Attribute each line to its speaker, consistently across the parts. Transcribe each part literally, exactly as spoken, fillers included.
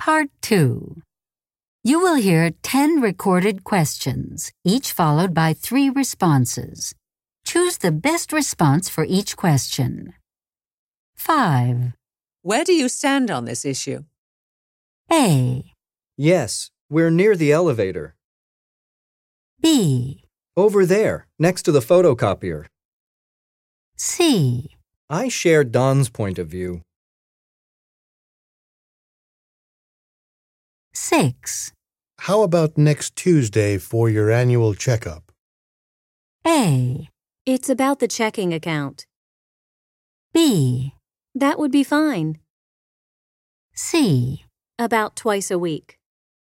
Speaker 1: Part two. You will hear ten recorded questions, each followed by three responses. Choose the best response for each question. five.
Speaker 2: Where do you stand on this issue?
Speaker 1: A.
Speaker 3: Yes, we're near the elevator.
Speaker 1: B.
Speaker 3: Over there, next to the photocopier.
Speaker 1: C.
Speaker 3: I share Don's point of view.
Speaker 1: six.
Speaker 4: How about next Tuesday for your annual checkup?
Speaker 1: A.
Speaker 5: It's about the checking account.
Speaker 1: B.
Speaker 5: That would be fine.
Speaker 1: C.
Speaker 5: About twice a week.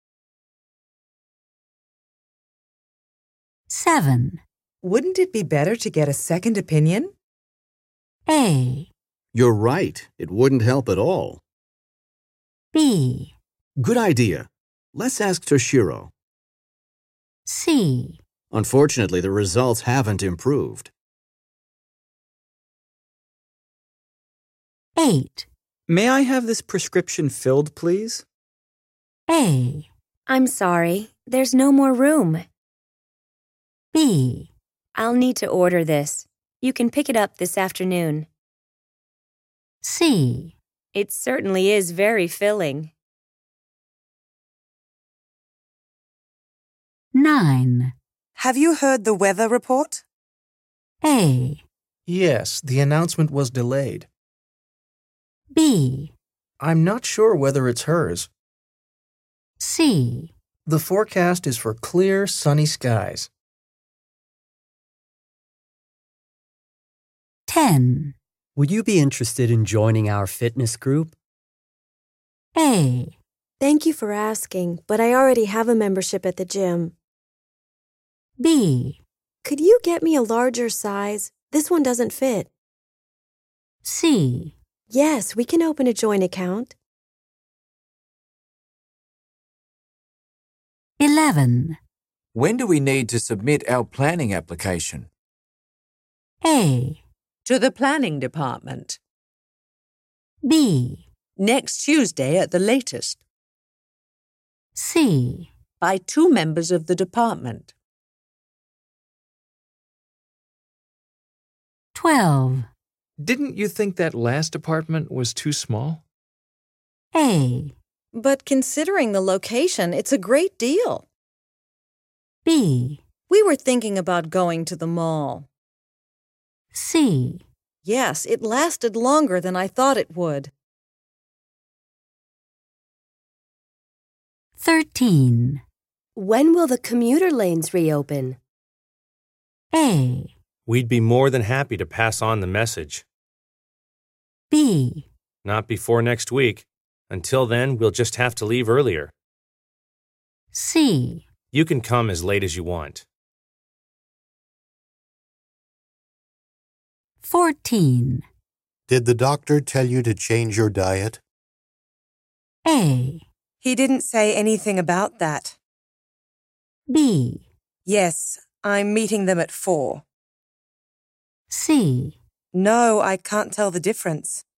Speaker 1: seven.
Speaker 6: Wouldn't it be better to get a second opinion?
Speaker 1: A.
Speaker 7: You're right. It wouldn't help at all.
Speaker 1: B.
Speaker 7: Good idea. Let's ask Toshiro.
Speaker 1: C.
Speaker 7: Unfortunately, the results haven't improved.
Speaker 1: eight.
Speaker 8: May I have this prescription filled, please?
Speaker 1: A.
Speaker 5: I'm sorry, there's no more room.
Speaker 1: B.
Speaker 5: I'll need to order this. You can pick it up this afternoon.
Speaker 1: C.
Speaker 5: It certainly is very filling.
Speaker 1: nine.
Speaker 6: Have you heard the weather report?
Speaker 1: A.
Speaker 9: Yes, the announcement was delayed.
Speaker 1: B.
Speaker 9: I'm not sure whether it's hers.
Speaker 1: C.
Speaker 9: The forecast is for clear, sunny skies.
Speaker 1: ten.
Speaker 10: Would you be interested in joining our fitness group?
Speaker 1: A.
Speaker 11: Thank you for asking, but I already have a membership at the gym.
Speaker 1: B.
Speaker 11: Could you get me a larger size? This one doesn't fit.
Speaker 1: C.
Speaker 11: Yes, we can open a joint account.
Speaker 1: eleven.
Speaker 12: When do we need to submit our planning application?
Speaker 1: A.
Speaker 2: To the planning department.
Speaker 1: B.
Speaker 2: Next Tuesday at the latest.
Speaker 1: C.
Speaker 2: By two members of the department.
Speaker 1: twelve.
Speaker 13: Didn't you think that last apartment was too small?
Speaker 1: A.
Speaker 14: But considering the location, it's a great deal.
Speaker 1: B.
Speaker 14: We were thinking about going to the mall.
Speaker 1: C.
Speaker 14: Yes, it lasted longer than I thought it would.
Speaker 1: thirteen.
Speaker 11: When will the commuter lanes reopen?
Speaker 1: A.
Speaker 15: We'd be more than happy to pass on the message.
Speaker 1: B.
Speaker 15: Not before next week. Until then, we'll just have to leave earlier.
Speaker 1: C.
Speaker 15: You can come as late as you want.
Speaker 1: fourteen.
Speaker 4: Did the doctor tell you to change your diet?
Speaker 1: A.
Speaker 6: He didn't say anything about that.
Speaker 1: B.
Speaker 6: Yes, I'm meeting them at four.
Speaker 1: C.
Speaker 6: No, I can't tell the difference.